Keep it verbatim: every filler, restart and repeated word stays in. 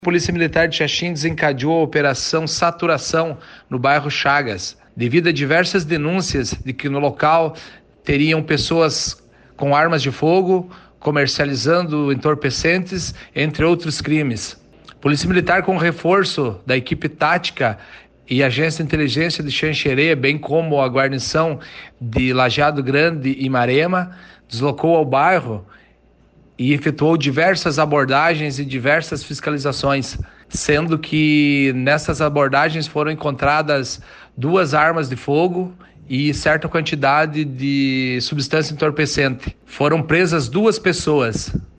A Polícia Militar de Xaxim desencadeou a Operação Saturação no bairro Chagas, devido a diversas denúncias de que no local teriam pessoas com armas de fogo, comercializando entorpecentes, entre outros crimes. A Polícia Militar, com reforço da equipe tática e agência de inteligência de Xanxerê, bem como a guarnição de Lajeado Grande e Marema, deslocou ao bairro e efetuou diversas abordagens e diversas fiscalizações, sendo que nessas abordagens foram encontradas duas armas de fogo e certa quantidade de substância entorpecente. Foram presas duas pessoas.